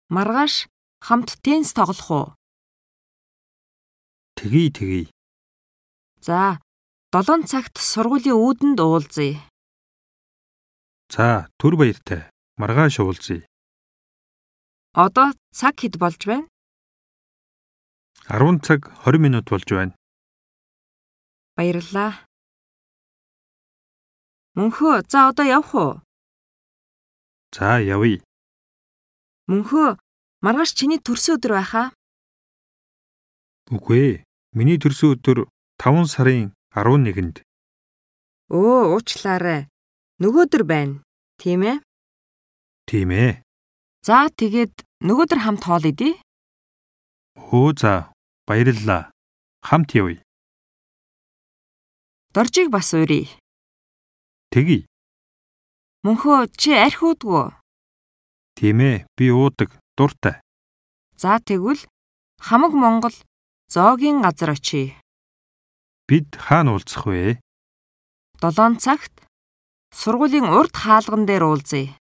Маргааш хамт теннис тоглох уу? Тэгье. За, 7 цагт сургуулийн үүдэнд уулзъя. За, түр баяртай. Маргааш уулзъя. Одоо цаг хэд болж байна? 10 цаг 20 минут болж байна. Баярлалаа. Мөнхөө, за одоо явах уу? За, явъя. Мөнхөө, маргааш чиний төрсөн өдөр байхаа? Үгүй ээ. Миний төрсөн өдөр 5 сарын 11-нд. Уучлаарай. Нөгөөдөр байна. Тийм ээ? Тийм ээ. За, тэгээд нөгөөдөр хамт хоол идье. За, баярлалаа. Хамт явъя. Доржийг бас уурья. Тэгье. Мөнхөө, чи архи уудаг уу? Тийм ээ. Би уудаг. Дуртай. За, тэгвэл хамаг Монгол зоогийн газар очие. Бид хаана уулзах вэ? 7 цагт сургуулийн урд хаалган дээр уулзъя.